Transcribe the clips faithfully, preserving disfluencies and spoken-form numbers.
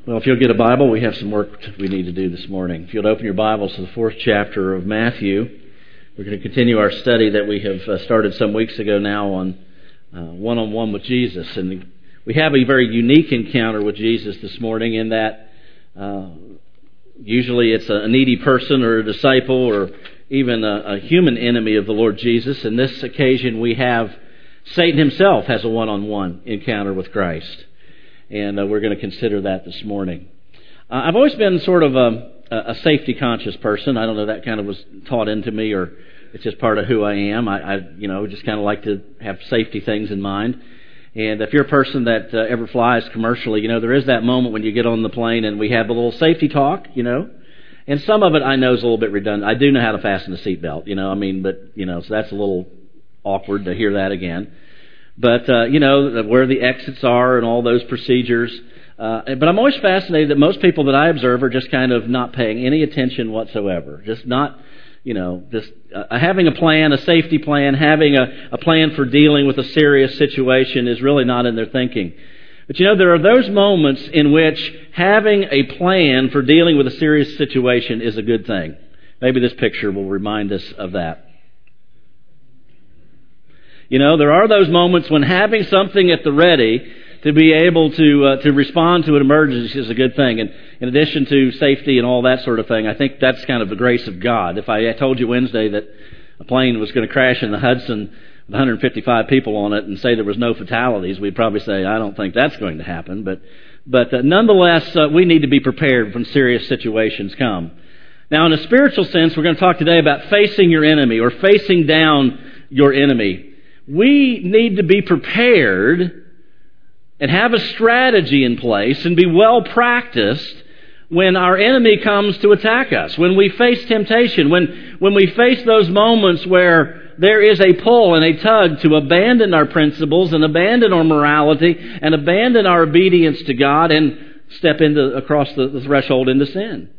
Well, if you'll get a Bible, we have some work we need to do this morning. If you'll open your Bibles to the fourth chapter of Matthew, we're going to continue our study that we have uh, started some weeks ago now on uh, one-on-one with Jesus. And we have a very unique encounter with Jesus this morning in that uh, usually it's a needy person or a disciple or even a, a human enemy of the Lord Jesus. In this occasion, we have Satan himself has a one-on-one encounter with Christ. And uh, we're going to consider that this morning. Uh, I've always been sort of a, a safety-conscious person. I don't know, that kind of was taught into me, or it's just part of who I am. I, I you know, just kind of like to have safety things in mind. And if you're a person that uh, ever flies commercially, you know, there is that moment when you get on the plane and we have a little safety talk, you know. And some of it I know is a little bit redundant. I do know how to fasten a seatbelt, you know, I mean, but, you know, so that's a little awkward to hear that again. But, uh, you know, where the exits are and all those procedures. Uh, but I'm always fascinated that most people that I observe are just kind of not paying any attention whatsoever. Just not, you know, just uh, having a plan, a safety plan, having a, a plan for dealing with a serious situation is really not in their thinking. But, you know, there are those moments in which having a plan for dealing with a serious situation is a good thing. Maybe this picture will remind us of that. You know, there are those moments when having something at the ready to be able to uh, to respond to an emergency is a good thing. And in addition to safety and all that sort of thing, I think that's kind of the grace of God. If I told you Wednesday that a plane was going to crash in the Hudson with one hundred fifty-five people on it and say there was no fatalities, we'd probably say, I don't think that's going to happen. But but uh, nonetheless, uh, we need to be prepared when serious situations come. Now, in a spiritual sense, we're going to talk today about facing your enemy or facing down your enemy. We need to be prepared and have a strategy in place and be well practiced when our enemy comes to attack us, when we face temptation, when, when we face those moments where there is a pull and a tug to abandon our principles and abandon our morality and abandon our obedience to God and step into across the, the threshold into sin.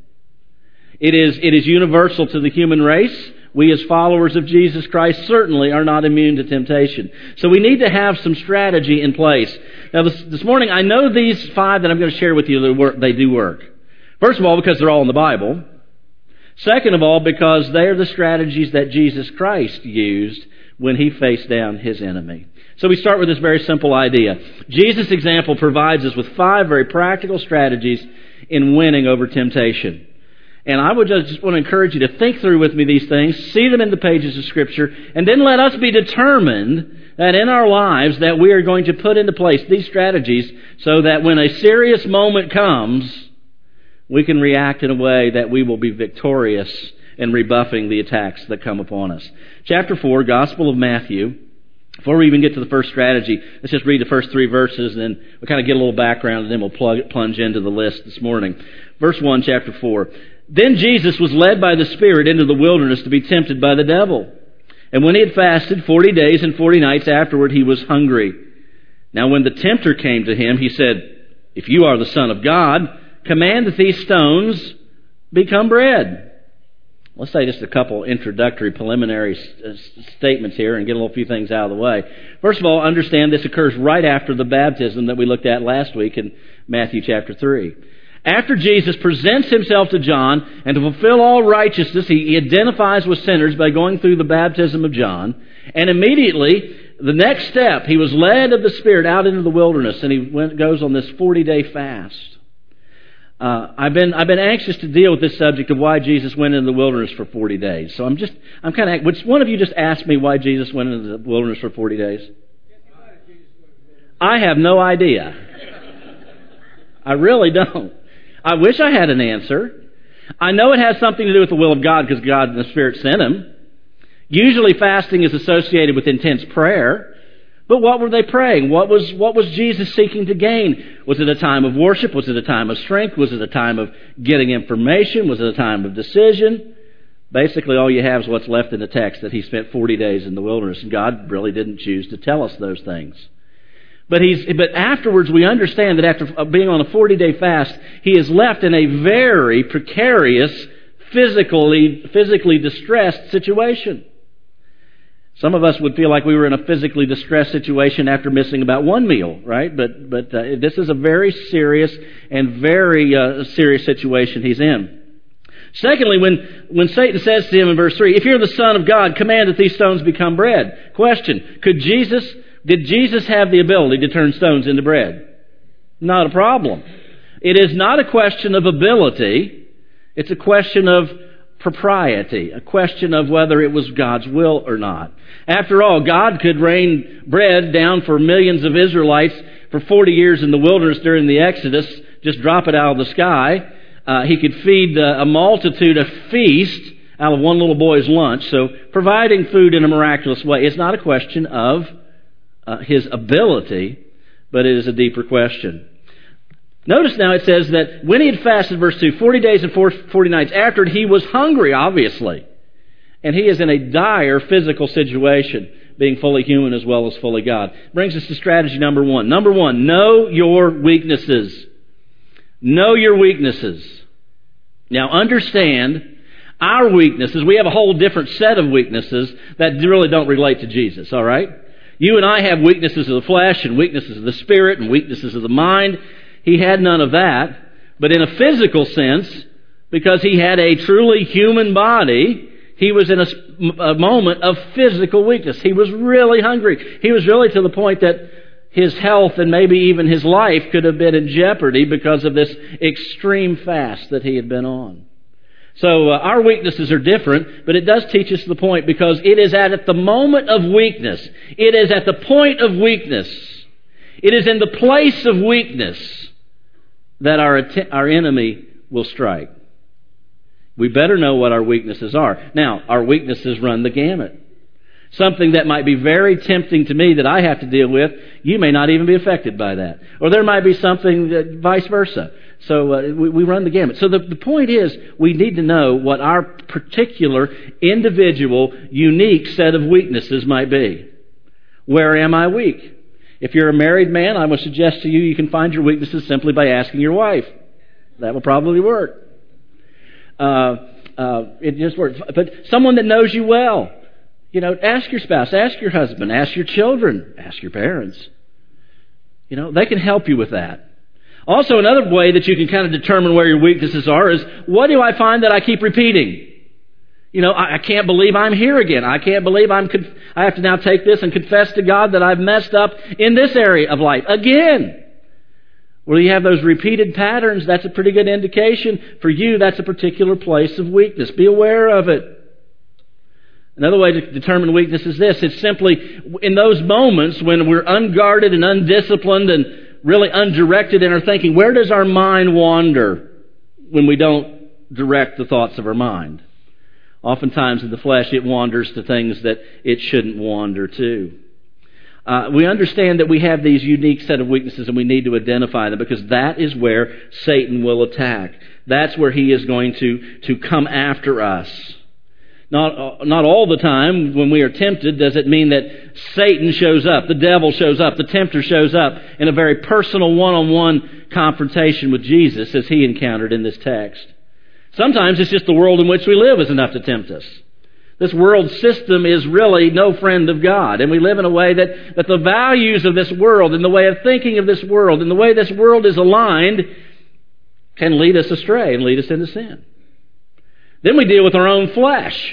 It is, it is universal to the human race. We as followers of Jesus Christ certainly are not immune to temptation. So we need to have some strategy in place. Now this, this morning, I know these five that I'm going to share with you, they, work, they do work. First of all, because they're all in the Bible. Second of all, because they are the strategies that Jesus Christ used when He faced down His enemy. So we start with this very simple idea. Jesus' example provides us with five very practical strategies in winning over temptation. And I would just want to encourage you to think through with me these things, see them in the pages of Scripture, and then let us be determined that in our lives that we are going to put into place these strategies so that when a serious moment comes, we can react in a way that we will be victorious in rebuffing the attacks that come upon us. Chapter four, Gospel of Matthew. Before we even get to the first strategy, let's just read the first three verses, and then we'll kind of get a little background, and then we'll plug, plunge into the list this morning. Verse one, chapter four. Then Jesus was led by the Spirit into the wilderness to be tempted by the devil. And when he had fasted forty days and forty nights afterward, he was hungry. Now when the tempter came to him, he said, "If you are the Son of God, command that these stones become bread." Let's say just a couple introductory preliminary statements here and get a little few things out of the way. First of all, understand this occurs right after the baptism that we looked at last week in Matthew chapter three. After Jesus presents himself to John, and to fulfill all righteousness, he identifies with sinners by going through the baptism of John. And immediately, the next step, he was led of the Spirit out into the wilderness, and he went, goes on this forty-day fast. Uh, I've been I've been anxious to deal with this subject of why Jesus went into the wilderness for forty days. So I'm just I'm kind of. Would one of you just ask me why Jesus went into the wilderness for forty days? I have no idea. I really don't. I wish I had an answer. I know it has something to do with the will of God because God and the Spirit sent him. Usually fasting is associated with intense prayer. But what were they praying? What was what was Jesus seeking to gain? Was it a time of worship? Was it a time of strength? Was it a time of getting information? Was it a time of decision? Basically, all you have is what's left in the text, that he spent forty days in the wilderness, and God really didn't choose to tell us those things. But he's but afterwards we understand that after being on a forty-day fast, he is left in a very precarious, physically physically distressed situation. Some of us would feel like we were in a physically distressed situation after missing about one meal, right? But but uh, this is a very serious and very uh, serious situation he's in. Secondly, when, when Satan says to him in verse three, if you're the Son of God, command that these stones become bread. Question, could Jesus, did Jesus have the ability to turn stones into bread? Not a problem. It is not a question of ability. It's a question of propriety, a question of whether it was God's will or not. After all, God could rain bread down for millions of Israelites for forty years in the wilderness during the Exodus, just drop it out of the sky. Uh, he could feed uh, a multitude, a feast, out of one little boy's lunch. So providing food in a miraculous way is not a question of uh, his ability, but it is a deeper question. Notice now it says that when he had fasted, verse two, forty days and forty nights after it, he was hungry, obviously. And he is in a dire physical situation, being fully human as well as fully God. Brings us to strategy number one. Number one, know your weaknesses. Know your weaknesses. Now understand, our weaknesses, we have a whole different set of weaknesses that really don't relate to Jesus, all right? You and I have weaknesses of the flesh and weaknesses of the spirit and weaknesses of the mind. He had none of that. But in a physical sense, because he had a truly human body, he was in a, a moment of physical weakness. He was really hungry. He was really to the point that his health and maybe even his life could have been in jeopardy because of this extreme fast that he had been on. So uh, our weaknesses are different, but it does teach us the point, because it is at, at the moment of weakness, it is at the point of weakness, it is in the place of weakness that our, our enemy will strike. We better know what our weaknesses are. Now, our weaknesses run the gamut. Something that might be very tempting to me that I have to deal with, you may not even be affected by that. Or there might be something that, vice versa. So uh, we, we run the gamut. So the, the point is, we need to know what our particular, individual, unique set of weaknesses might be. Where am I weak? If you're a married man, I would suggest to you, you can find your weaknesses simply by asking your wife. That will probably work. Uh, uh, it just works. But someone that knows you well. You know, ask your spouse, ask your husband, ask your children, ask your parents. You know, they can help you with that. Also, another way that you can kind of determine where your weaknesses are is, what do I find that I keep repeating? You know, I, I can't believe I'm here again. I can't believe I'm. Conf- I have to now take this and confess to God that I've messed up in this area of life again. Well, you have those repeated patterns. That's a pretty good indication for you. That's a particular place of weakness. Be aware of it. Another way to determine weakness is this. It's simply in those moments when we're unguarded and undisciplined and really undirected in our thinking, where does our mind wander when we don't direct the thoughts of our mind? Oftentimes in the flesh it wanders to things that it shouldn't wander to. Uh, we understand that we have these unique set of weaknesses and we need to identify them, because that is where Satan will attack. That's where he is going to, to come after us. Not, not all the time when we are tempted does it mean that Satan shows up, the devil shows up, the tempter shows up in a very personal one-on-one confrontation with Jesus, as he encountered in this text. Sometimes it's just the world in which we live is enough to tempt us. This world system is really no friend of God, and we live in a way that, that the values of this world and the way of thinking of this world and the way this world is aligned can lead us astray and lead us into sin. Then we deal with our own flesh.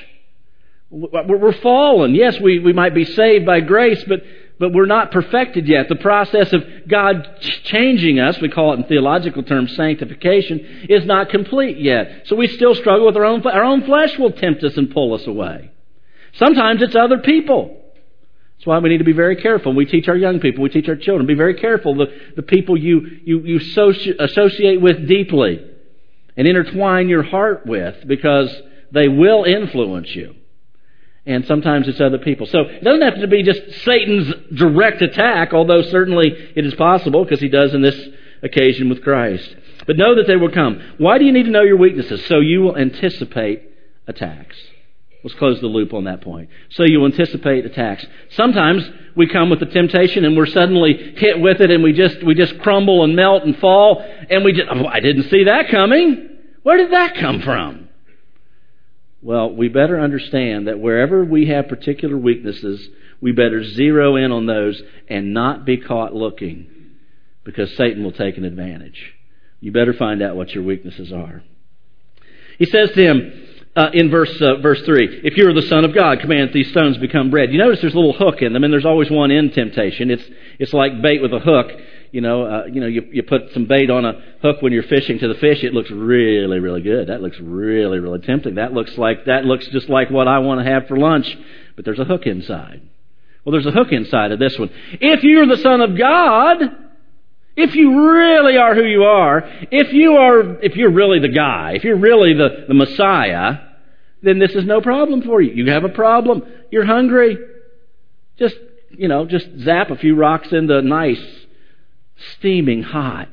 We're fallen. Yes, we, we might be saved by grace, but, but we're not perfected yet. The process of God changing us, we call it in theological terms sanctification, is not complete yet. So we still struggle with our own flesh. Our own flesh will tempt us and pull us away. Sometimes it's other people. That's why we need to be very careful. We teach our young people, we teach our children, be very careful. The, the people you, you, you associ- associate with deeply and intertwine your heart with, because they will influence you. And sometimes it's other people. So it doesn't have to be just Satan's direct attack, although certainly it is possible, because he does in this occasion with Christ. But know that they will come. Why do you need to know your weaknesses? So you will anticipate attacks. Let's close the loop on that point. So you will anticipate attacks. Sometimes we come with the temptation and we're suddenly hit with it, and we just we just crumble and melt and fall, and we just, oh, I didn't see that coming. Where did that come from? Well, we better understand that wherever we have particular weaknesses, we better zero in on those and not be caught looking, because Satan will take an advantage. You better find out what your weaknesses are. He says to him uh, in verse uh, verse three, if you are the Son of God, command that these stones become bread. You notice there's a little hook in them, and there's always one in temptation. It's it's like bait with a hook. You know, uh, you know, you, you put some bait on a hook when you're fishing to the fish. It looks really, really good. That looks really, really tempting. That looks like that looks just like what I want to have for lunch. But there's a hook inside. Well, there's a hook inside of this one. If you're the Son of God, if you really are who you are, if you are, if you're really the guy, if you're really the, the Messiah, then this is no problem for you. You have a problem. You're hungry. Just, you know, just zap a few rocks into nice, steaming hot,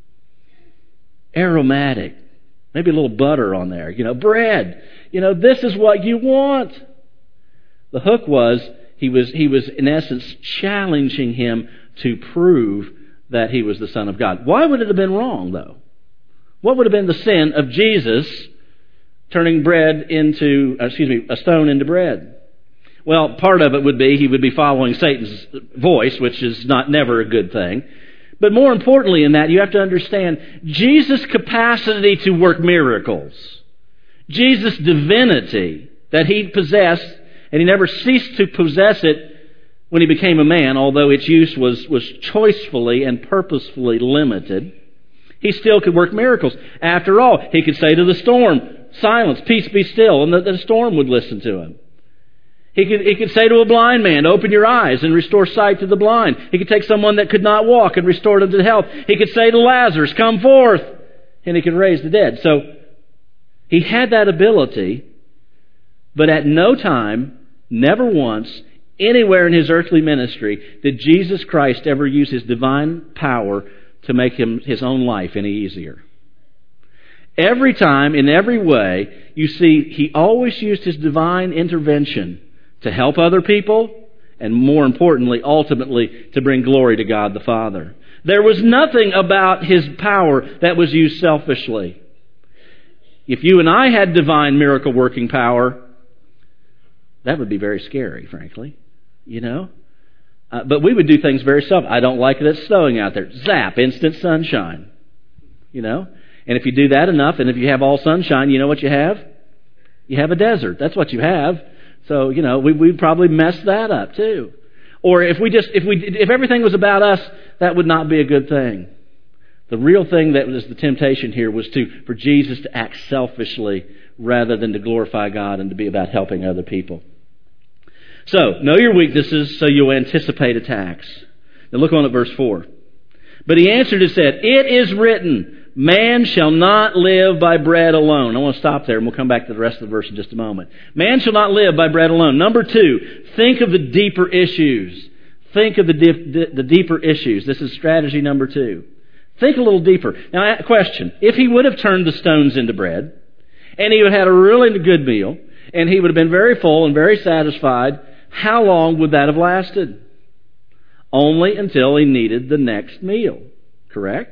aromatic, maybe a little butter on there, you know, bread. You know, this is what you want. The hook was, he was, he was in essence challenging him to prove that he was the Son of God. Why would it have been wrong, though? What would have been the sin of Jesus turning bread into, excuse me, a stone into bread? Well, part of it would be he would be following Satan's voice, which is not never a good thing. But more importantly in that, you have to understand Jesus' capacity to work miracles, Jesus' divinity that he possessed, and he never ceased to possess it when he became a man, although its use was, was choicefully and purposefully limited. He still could work miracles. After all, he could say to the storm, silence, peace be still, and the, the storm would listen to him. He could, he could say to a blind man, open your eyes and restore sight to the blind. He could take someone that could not walk and restore them to health. He could say to Lazarus, come forth, and he could raise the dead. So he had that ability, but at no time, never once, anywhere in his earthly ministry, did Jesus Christ ever use his divine power to make him his own life any easier. Every time, in every way, you see, he always used his divine intervention to help other people, and more importantly, ultimately, to bring glory to God the Father. There was nothing about his power that was used selfishly. If you and I had divine miracle-working power, that would be very scary, frankly. You know? Uh, but we would do things very self. I don't like it, it's snowing out there. Zap, instant sunshine. You know? And if you do that enough, and if you have all sunshine, you know what you have? You have a desert. That's what you have. So, you know, we, we'd probably mess that up too. Or if we just, if we, if everything was about us, that would not be a good thing. The real thing that was the temptation here was to, for Jesus to act selfishly rather than to glorify God and to be about helping other people. So, know your weaknesses so you'll anticipate attacks. Now look on at verse four. But he answered and said, it is written, man shall not live by bread alone. I want to stop there and we'll come back to the rest of the verse in just a moment. Man shall not live by bread alone. Number two, think of the deeper issues. Think of the, dip, the deeper issues. This is strategy number two. Think a little deeper. Now, a question. If he would have turned the stones into bread, and he would have had a really good meal, and he would have been very full and very satisfied, how long would that have lasted? Only until he needed the next meal. Correct?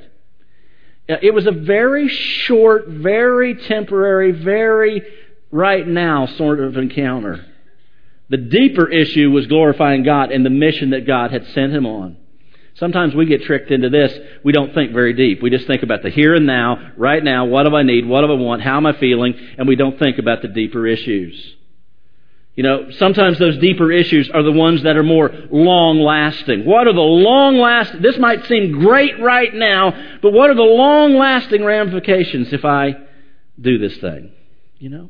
It was a very short, very temporary, very right now sort of encounter. The deeper issue was glorifying God and the mission that God had sent him on. Sometimes we get tricked into this. We don't think very deep. We just think about the here and now, right now, what do I need, what do I want, how am I feeling, and we don't think about the deeper issues. You know, sometimes those deeper issues are the ones that are more long-lasting. What are the long-lasting... This might seem great right now, but what are the long-lasting ramifications if I do this thing? You know?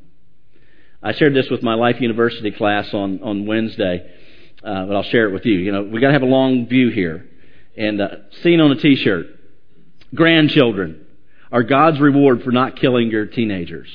I shared this with my Life University class on, on Wednesday, uh, but I'll share it with you. You know, we got to have a long view here. And uh, seen on a T-shirt, grandchildren are God's reward for not killing your teenagers.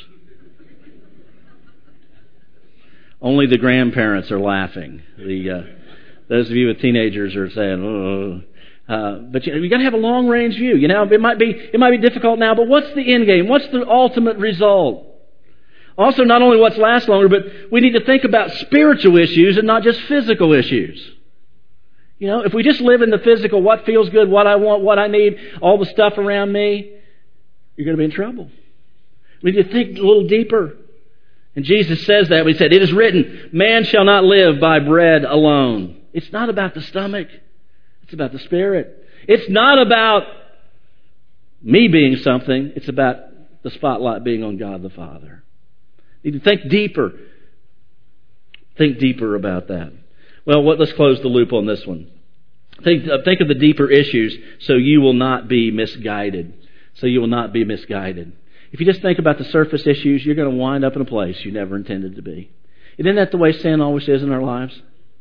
Only the grandparents are laughing. The uh, those of you with teenagers are saying, "Oh," uh, but you know, you got to have a long range view. You know, it might be it might be difficult now, but what's the end game? What's the ultimate result? Also, not only what's last longer, but we need to think about spiritual issues and not just physical issues. You know, if we just live in the physical, what feels good, what I want, what I need, all the stuff around me, you're going to be in trouble. We need to think a little deeper. And Jesus says that. He said, it is written, man shall not live by bread alone. It's not about the stomach. It's about the Spirit. It's not about me being something. It's about the spotlight being on God the Father. You need to think deeper. Think deeper about that. Well, what, let's close the loop on this one. Think, uh, think of the deeper issues so you will not be misguided. So you will not be misguided. If you just think about the surface issues, you're going to wind up in a place you never intended to be. Isn't that the way sin always is in our lives?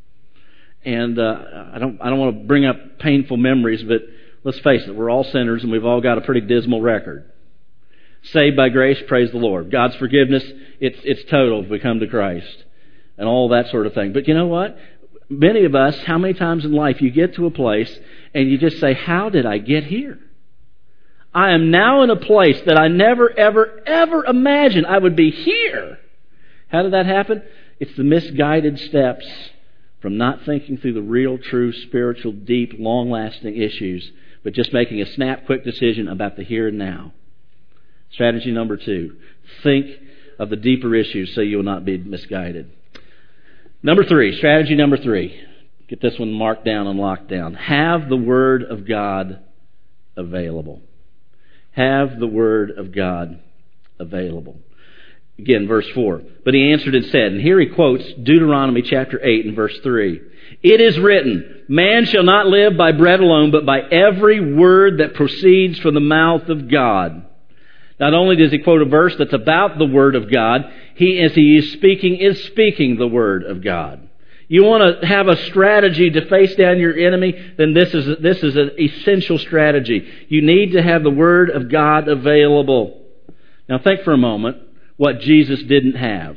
And uh, I don't I don't want to bring up painful memories, but let's face it, we're all sinners and we've all got a pretty dismal record. Saved by grace, praise the Lord. God's forgiveness, it's it's total if we come to Christ. And all that sort of thing. But you know what? Many of us, how many times in life you get to a place and you just say, how did I get here? I am now in a place that I never, ever, ever imagined I would be here. How did that happen? It's the misguided steps from not thinking through the real, true, spiritual, deep, long-lasting issues, but just making a snap, quick decision about the here and now. Strategy number two, think of the deeper issues so you will not be misguided. Number three, strategy number three. Get this one marked down and locked down. Have the Word of God available. Have the Word of God available. Again, verse four. But he answered and said, and here he quotes Deuteronomy chapter eight and verse three. It is written, man shall not live by bread alone, but by every word that proceeds from the mouth of God. Not only does he quote a verse that's about the Word of God, he, as he is speaking, is speaking the Word of God. You want to have a strategy to face down your enemy, then this is, this is an essential strategy. You need to have the Word of God available. Now think for a moment what Jesus didn't have.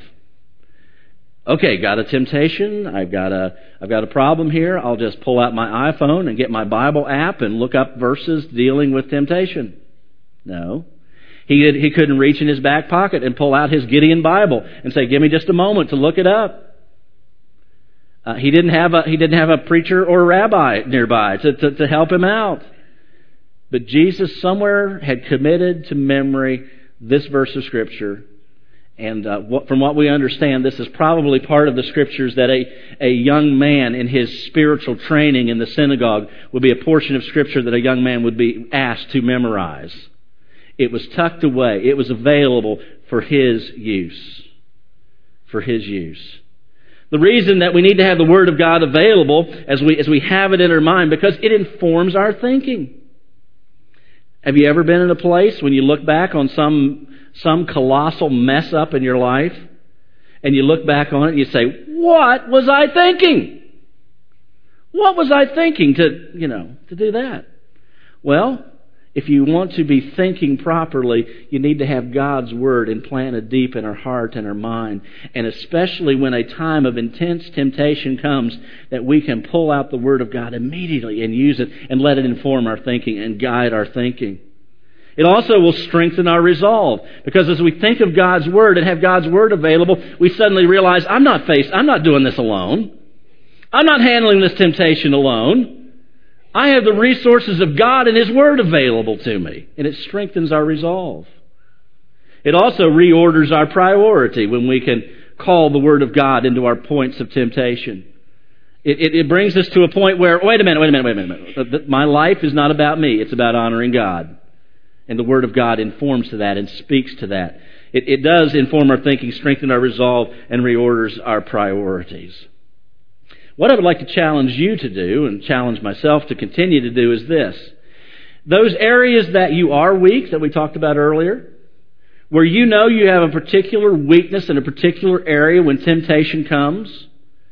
Okay, got a temptation, I've got a, I've got a problem here, I'll just pull out my iPhone and get my Bible app and look up verses dealing with temptation. No. He did, he couldn't reach in his back pocket and pull out his Gideon Bible and say, give me just a moment to look it up. Uh, he didn't have a he didn't have a preacher or a rabbi nearby to, to, to help him out. But Jesus somewhere had committed to memory this verse of Scripture. And uh, what, from what we understand, this is probably part of the Scriptures that a, a young man in his spiritual training in the synagogue would be a portion of Scripture that a young man would be asked to memorize. It was tucked away. It was available for his use. For his use. The reason that we need to have the Word of God available as we as we have it in our mind, because it informs our thinking. Have you ever been in a place when you look back on some some colossal mess up in your life, and you look back on it and you say, what was I thinking? What was I thinking to, you know, to do that? Well, if you want to be thinking properly, you need to have God's Word implanted deep in our heart and our mind. And especially when a time of intense temptation comes, that we can pull out the Word of God immediately and use it and let it inform our thinking and guide our thinking. It also will strengthen our resolve, because as we think of God's Word and have God's Word available, we suddenly realize, I'm not faced, I'm not doing this alone. I'm not handling this temptation alone. I have the resources of God and His Word available to me. And it strengthens our resolve. It also reorders our priority when we can call the Word of God into our points of temptation. It, it, it brings us to a point where, wait a minute, wait a minute, wait a minute. My life is not about me. It's about honoring God. And the Word of God informs to that and speaks to that. It, it does inform our thinking, strengthen our resolve, and reorders our priorities. What I would like to challenge you to do, and challenge myself to continue to do, is this. Those areas that you are weak, that we talked about earlier, where you know you have a particular weakness in a particular area when temptation comes,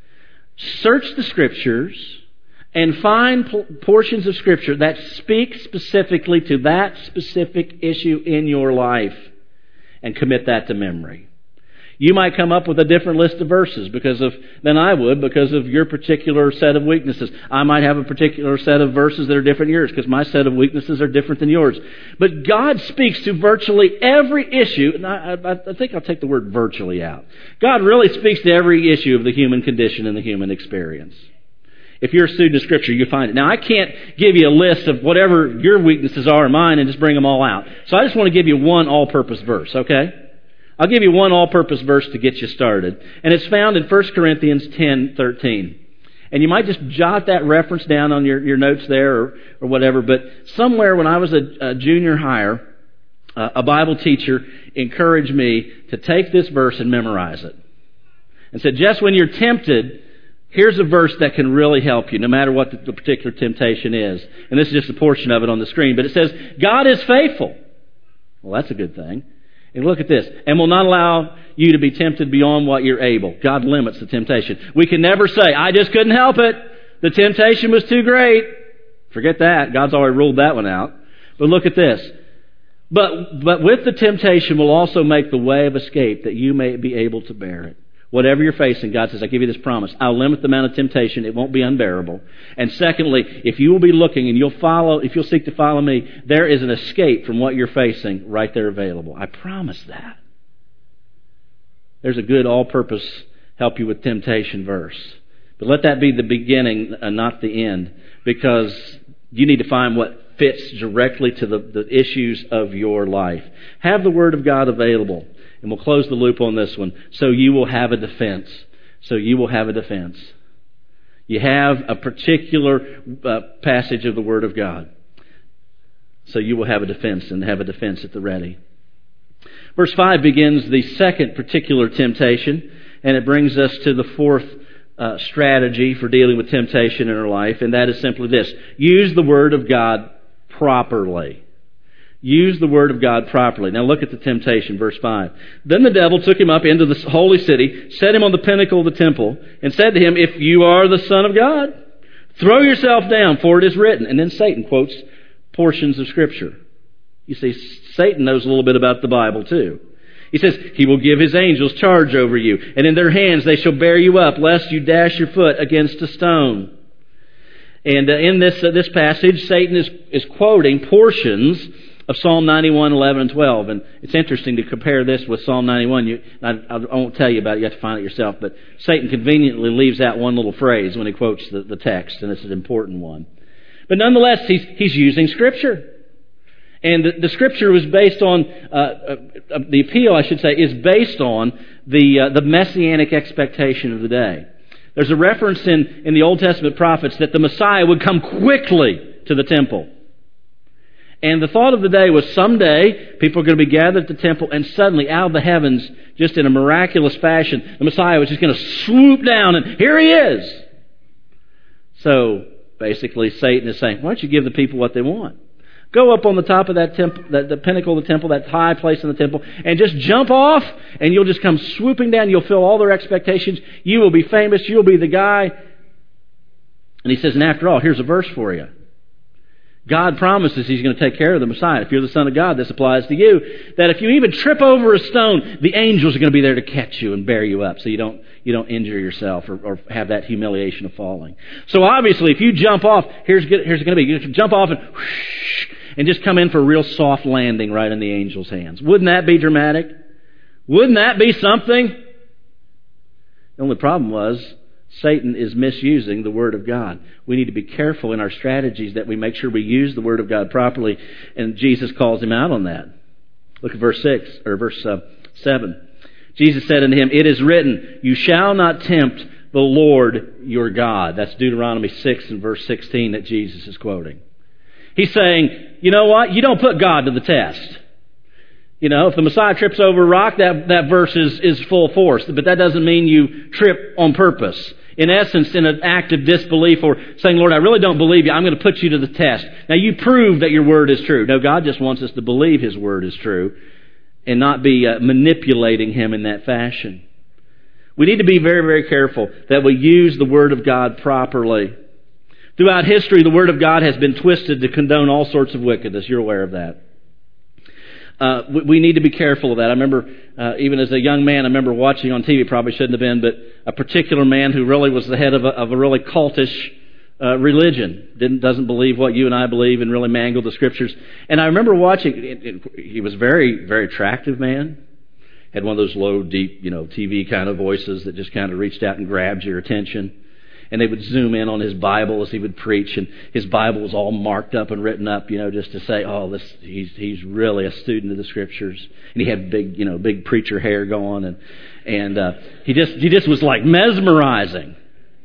search the Scriptures and find portions of Scripture that speak specifically to that specific issue in your life and commit that to memory. You might come up with a different list of verses because of than I would because of your particular set of weaknesses. I might have a particular set of verses that are different than yours because my set of weaknesses are different than yours. But God speaks to virtually every issue, and I, I, I think I'll take the word virtually out. God really speaks to every issue of the human condition and the human experience. If you're a student of Scripture, you find it. Now, I can't give you a list of whatever your weaknesses are or mine and just bring them all out. So I just want to give you one all-purpose verse, okay? I'll give you one all-purpose verse to get you started. And it's found in First Corinthians ten thirteen. And you might just jot that reference down on your, your notes there or, or whatever. But somewhere when I was a, a junior higher, uh, a Bible teacher encouraged me to take this verse and memorize it. And said, just when you're tempted, here's a verse that can really help you, no matter what the, the particular temptation is. And this is just a portion of it on the screen. But it says, God is faithful. Well, that's a good thing. And look at this. And will not allow you to be tempted beyond what you're able. God limits the temptation. We can never say, I just couldn't help it. The temptation was too great. Forget that. God's already ruled that one out. But look at this. But, but with the temptation will also make the way of escape that you may be able to bear it. Whatever you're facing, God says, I give you this promise. I'll limit the amount of temptation. It won't be unbearable. And secondly, if you will be looking and you'll follow, if you'll seek to follow me, there is an escape from what you're facing right there available. I promise that. There's a good all-purpose help you with temptation verse. But let that be the beginning and not the end, because you need to find what fits directly to the, the issues of your life. Have the Word of God available. And we'll close the loop on this one. So you will have a defense. So you will have a defense. You have a particular uh, passage of the Word of God. So you will have a defense and have a defense at the ready. Verse five begins the second particular temptation, and it brings us to the fourth uh, strategy for dealing with temptation in our life, and that is simply this. Use the Word of God properly. Use the Word of God properly. Now look at the temptation, verse five. Then the devil took him up into the holy city, set him on the pinnacle of the temple, and said to him, if you are the Son of God, throw yourself down, for it is written. And then Satan quotes portions of Scripture. You see, Satan knows a little bit about the Bible too. He says, he will give his angels charge over you, and in their hands they shall bear you up, lest you dash your foot against a stone. And uh, in this uh, this passage, Satan is, is quoting portions of Psalm ninety-one, eleven, and twelve. And it's interesting to compare this with Psalm ninety-one. You, I, I won't tell you about it. You have to find it yourself. But Satan conveniently leaves out one little phrase when he quotes the, the text, and it's an important one. But nonetheless, he's, he's using Scripture. And the, the Scripture was based on, uh, uh, the appeal, I should say, is based on the uh, the messianic expectation of the day. There's a reference in, in the Old Testament prophets that the Messiah would come quickly to the temple. And the thought of the day was someday people are going to be gathered at the temple, and suddenly out of the heavens, just in a miraculous fashion, the Messiah was just going to swoop down, and here he is. So basically Satan is saying, why don't you give the people what they want? Go up on the top of that temple, that, the pinnacle of the temple, that high place in the temple, and just jump off, and you'll just come swooping down. You'll fill all their expectations. You will be famous. You'll be the guy. And he says, and after all, here's a verse for you. God promises He's going to take care of the Messiah. If you're the Son of God, this applies to you. That if you even trip over a stone, the angels are going to be there to catch you and bear you up, so you don't you don't injure yourself or, or have that humiliation of falling. So obviously, if you jump off, here's here's going to be you jump off and whoosh, and just come in for a real soft landing right in the angel's hands. Wouldn't that be dramatic? Wouldn't that be something? The only problem was Satan is misusing the Word of God. We need to be careful in our strategies that we make sure we use the Word of God properly, and Jesus calls him out on that. Look at verse six or verse uh, seven. Jesus said unto him, it is written, you shall not tempt the Lord your God. That's Deuteronomy six and verse sixteen that Jesus is quoting. He's saying, you know what? You don't put God to the test. You know, if the Messiah trips over a rock, that, that verse is, is full force. But that doesn't mean you trip on purpose. In essence, in an act of disbelief or saying, Lord, I really don't believe you. I'm going to put you to the test. Now, you prove that your word is true. No, God just wants us to believe His word is true and not be uh, manipulating Him in that fashion. We need to be very, very careful that we use the Word of God properly. Throughout history, the Word of God has been twisted to condone all sorts of wickedness. You're aware of that. Uh, we, we need to be careful of that. I remember, uh, even as a young man, I remember watching on T V, probably shouldn't have been, but a particular man who really was the head of a, of a really cultish uh, religion, didn't doesn't believe what you and I believe and really mangled the Scriptures. And I remember watching, it, it, he was a very, very attractive man. Had one of those low, deep, you know, T V kind of voices that just kind of reached out and grabbed your attention. and they would zoom in on his Bible as he would preach, and his Bible was all marked up and written up, you know, just to say, oh, this he's he's really a student of the Scriptures. And he had big, you know, big preacher hair going, and and uh, he just he just was like mesmerizing.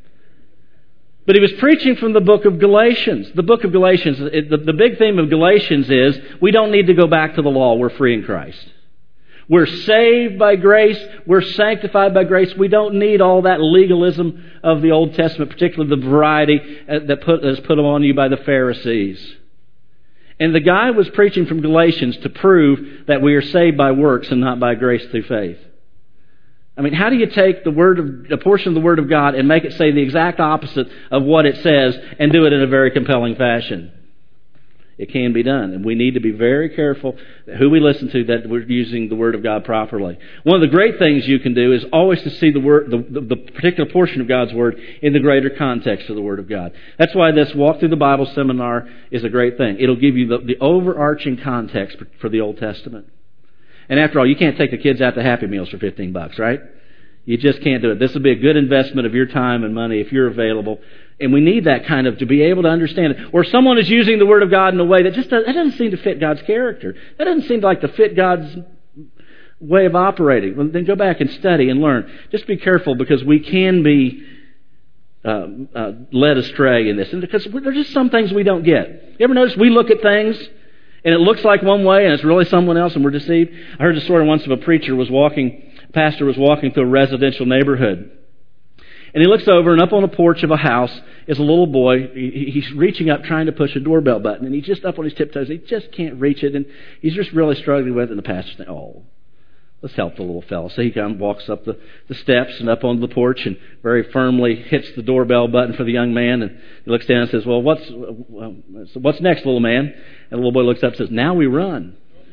But he was preaching from the book of Galatians. The book of Galatians, it, the, the big theme of Galatians is we don't need to go back to the law. We're free in Christ. We're saved by grace. We're sanctified by grace. We don't need all that legalism of the Old Testament, particularly the variety that put, that's put on you by the Pharisees. And the guy was preaching from Galatians to prove that we are saved by works and not by grace through faith. I mean, how do you take the word of, a portion of the Word of God and make it say the exact opposite of what it says and do it in a very compelling fashion? It can be done, and we need to be very careful who we listen to, that we're using the Word of God properly. One of the great things you can do is always to see the word, the, the, the particular portion of God's Word in the greater context of the Word of God. That's why this Walk Through the Bible seminar is a great thing. It'll give you the, the overarching context for, for the Old Testament. And after all, you can't take the kids out to Happy Meals for fifteen bucks, right? You just can't do it. This will be a good investment of your time and money if you're available. And we need that kind of, to be able to understand it. Or someone is using the Word of God in a way that just doesn't, that doesn't seem to fit God's character. That doesn't seem like to fit God's way of operating. Well, then go back and study and learn. Just be careful, because we can be uh, uh, led astray in this. And because there's just some things we don't get. You ever notice we look at things and it looks like one way and it's really someone else and we're deceived? I heard a story once of a preacher was walking, a pastor was walking through a residential neighborhood. And he looks over, and up on the porch of a house is a little boy. He, he's reaching up, trying to push a doorbell button, and he's just up on his tiptoes. He just can't reach it, and he's just really struggling with it. And the pastor's saying, oh, let's help the little fellow. So he kind of walks up the, the steps and up onto the porch and very firmly hits the doorbell button for the young man. And he looks down and says, well, what's, what's next, little man? And the little boy looks up and says, now we run.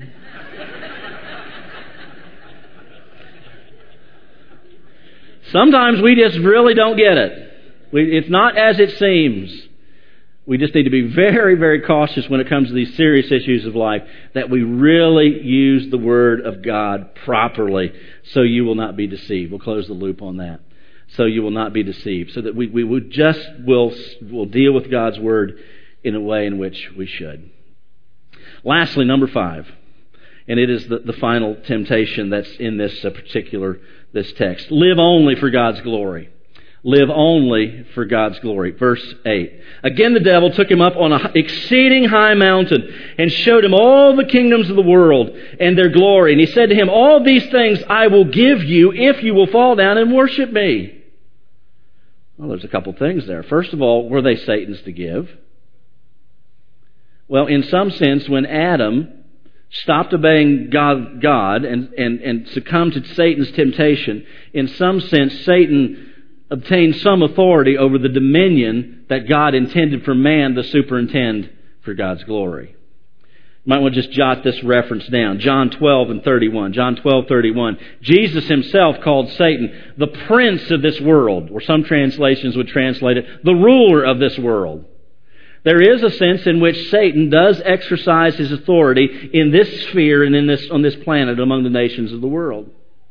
Sometimes we just really don't get it. We, it's not as it seems. We just need to be very, very cautious when it comes to these serious issues of life, that we really use the Word of God properly, so you will not be deceived. We'll close the loop on that. So you will not be deceived. So that we, we would just will, will deal with God's Word in a way in which we should. Lastly, number five. And it is the, the final temptation that's in this uh, particular this text. Live only for God's glory. Live only for God's glory. Verse eight. Again the devil took him up on an exceeding high mountain and showed him all the kingdoms of the world and their glory. And he said to him, all these things I will give you if you will fall down and worship me. Well, there's a couple things there. First of all, were they Satan's to give? Well, in some sense, when Adam stopped obeying God, God and, and, and succumbed to Satan's temptation, in some sense, Satan obtained some authority over the dominion that God intended for man to superintend for God's glory. You might want to just jot this reference down. John twelve and thirty-one. John twelve, thirty-one. Jesus himself called Satan the prince of this world, or some translations would translate it, the ruler of this world. There is a sense in which Satan does exercise his authority in this sphere and in this on this planet among the nations of the world.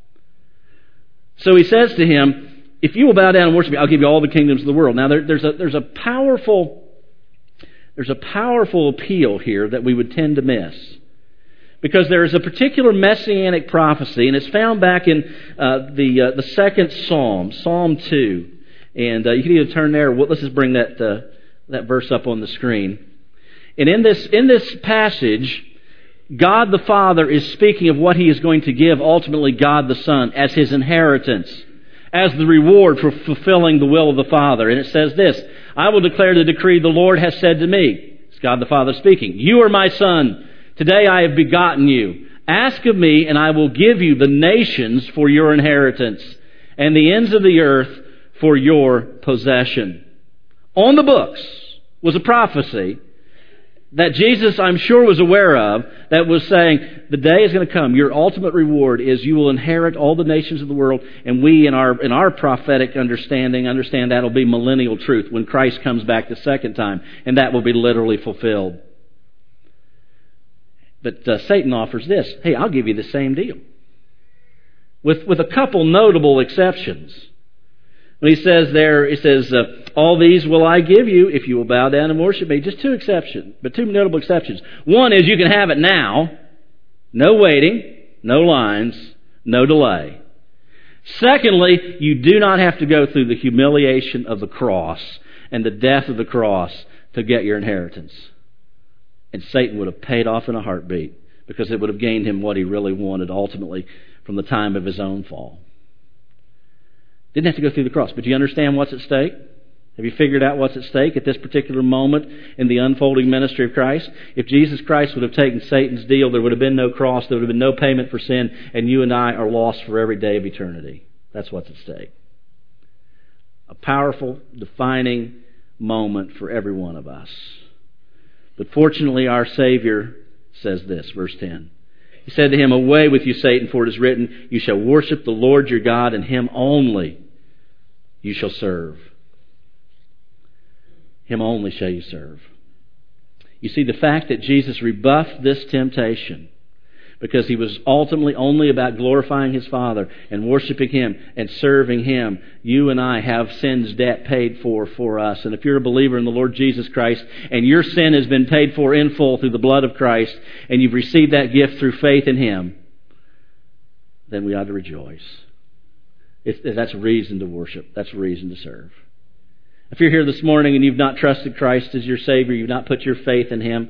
So he says to him, if you will bow down and worship me, I'll give you all the kingdoms of the world. Now there, there's a there's a powerful there's a powerful appeal here that we would tend to miss. Because there is a particular messianic prophecy, and it's found back in uh, the uh, the second Psalm, Psalm two. And uh, you can either turn there, or let's just bring that uh, that verse up on the screen. And in this in this passage, God the Father is speaking of what He is going to give ultimately God the Son as His inheritance, as the reward for fulfilling the will of the Father. And it says this, I will declare the decree the Lord has said to me. It's God the Father speaking. You are my Son. Today I have begotten you. Ask of me, and I will give you the nations for your inheritance, and the ends of the earth for your possession. On the books was a prophecy that Jesus, I'm sure, was aware of, that was saying, the day is going to come. Your ultimate reward is you will inherit all the nations of the world, and we, in our in our prophetic understanding, understand that will be millennial truth when Christ comes back the second time, and that will be literally fulfilled. But uh, Satan offers this. Hey, I'll give you the same deal. With with a couple notable exceptions. When he says there, he says, uh, All these will I give you if you will bow down and worship me. Just two exceptions, but two notable exceptions. One is you can have it now. No waiting, no lines, no delay. Secondly, you do not have to go through the humiliation of the cross and the death of the cross to get your inheritance. And Satan would have paid off in a heartbeat because it would have gained him what he really wanted ultimately from the time of his own fall. Didn't have to go through the cross. But do you understand what's at stake? Have you figured out what's at stake at this particular moment in the unfolding ministry of Christ? If Jesus Christ would have taken Satan's deal, there would have been no cross, there would have been no payment for sin, and you and I are lost for every day of eternity. That's what's at stake. A powerful, defining moment for every one of us. But fortunately, our Savior says this, verse ten. He said to him, "Away with you, Satan, for it is written, you shall worship the Lord your God, and Him only you shall serve." Him only shall you serve. You see, the fact that Jesus rebuffed this temptation because He was ultimately only about glorifying His Father and worshiping Him and serving Him, you and I have sin's debt paid for for us. And if you're a believer in the Lord Jesus Christ and your sin has been paid for in full through the blood of Christ and you've received that gift through faith in Him, then we ought to rejoice. It's, that's a reason to worship. That's a reason to serve. If you're here this morning and you've not trusted Christ as your Savior, you've not put your faith in Him,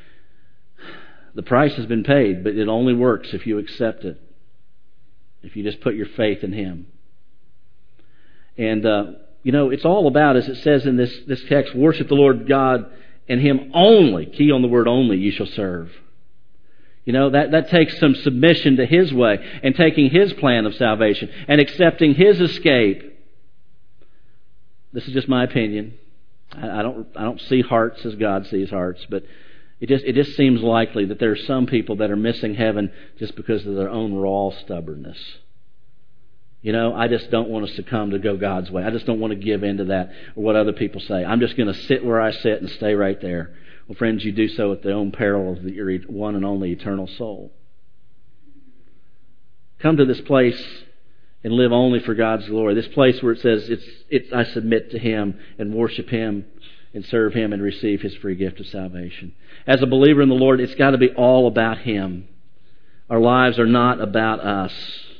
the price has been paid, but it only works if you accept it. If you just put your faith in Him. And, uh, you know, it's all about, as it says in this, this text, worship the Lord God and Him only, key on the word only, you shall serve. You know, that, that takes some submission to His way and taking His plan of salvation and accepting His escape. This is just my opinion. I, I don't I don't see hearts as God sees hearts, but it just it just seems likely that there are some people that are missing heaven just because of their own raw stubbornness. You know, I just don't want to succumb to go God's way. I just don't want to give in to that or what other people say. I'm just going to sit where I sit and stay right there. Well, friends, you do so at the own peril of the, your one and only eternal soul. Come to this place and live only for God's glory. This place where it says, it's, it's, I submit to Him and worship Him and serve Him and receive His free gift of salvation. As a believer in the Lord, it's got to be all about Him. Our lives are not about us.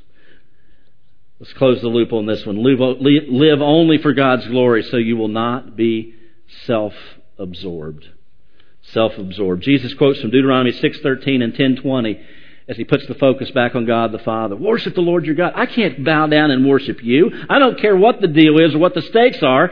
Let's close the loop on this one. Live, live only for God's glory so you will not be self-absorbed. Self-absorbed. Jesus quotes from Deuteronomy six thirteen and ten twenty as He puts the focus back on God the Father. Worship the Lord your God. I can't bow down and worship you. I don't care what the deal is or what the stakes are.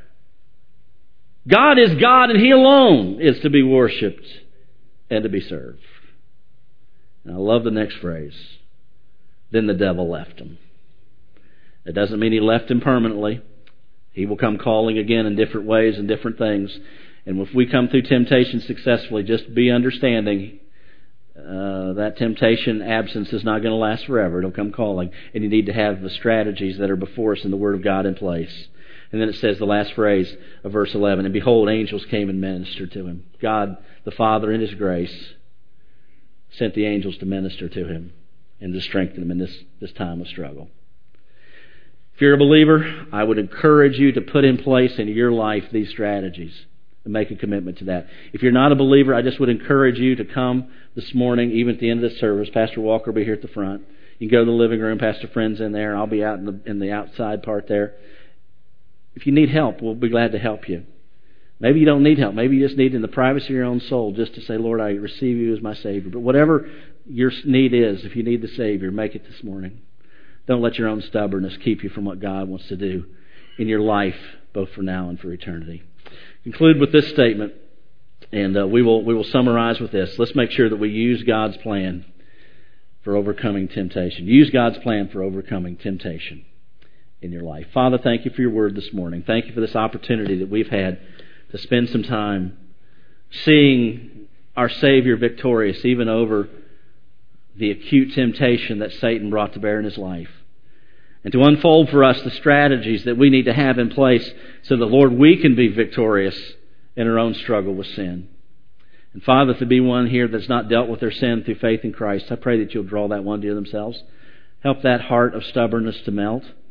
God is God and He alone is to be worshipped and to be served. And I love the next phrase. Then the devil left him. It doesn't mean he left him permanently. He will come calling again in different ways and different things. And if we come through temptation successfully, just be understanding uh, that temptation absence is not going to last forever. It'll come calling. And you need to have the strategies that are before us in the Word of God in place. And then it says the last phrase of verse eleven, and behold, angels came and ministered to him. God, the Father, in His grace, sent the angels to minister to him and to strengthen him in this, this time of struggle. If you're a believer, I would encourage you to put in place in your life these strategies and make a commitment to that. If you're not a believer, I just would encourage you to come this morning, even at the end of the service. Pastor Walker will be here at the front. You can go to the living room. Pastor Friend's in there. I'll be out in the, in the outside part there. If you need help, we'll be glad to help you. Maybe you don't need help. Maybe you just need in the privacy of your own soul just to say, Lord, I receive you as my Savior. But whatever your need is, if you need the Savior, make it this morning. Don't let your own stubbornness keep you from what God wants to do in your life, both for now and for eternity. Conclude with this statement, and uh, we will we will summarize with this. Let's make sure that we use God's plan for overcoming temptation. Use God's plan for overcoming temptation in your life. Father, thank you for your word this morning. Thank you for this opportunity that we've had to spend some time seeing our Savior victorious even over the acute temptation that Satan brought to bear in his life. And to unfold for us the strategies that we need to have in place so that, Lord, we can be victorious in our own struggle with sin. And Father, if there be one here that's not dealt with their sin through faith in Christ, I pray that you'll draw that one to themselves. Help that heart of stubbornness to melt.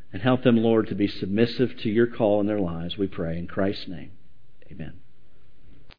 And help them, Lord, to be submissive to your call in their lives, we pray. In Christ's name, amen.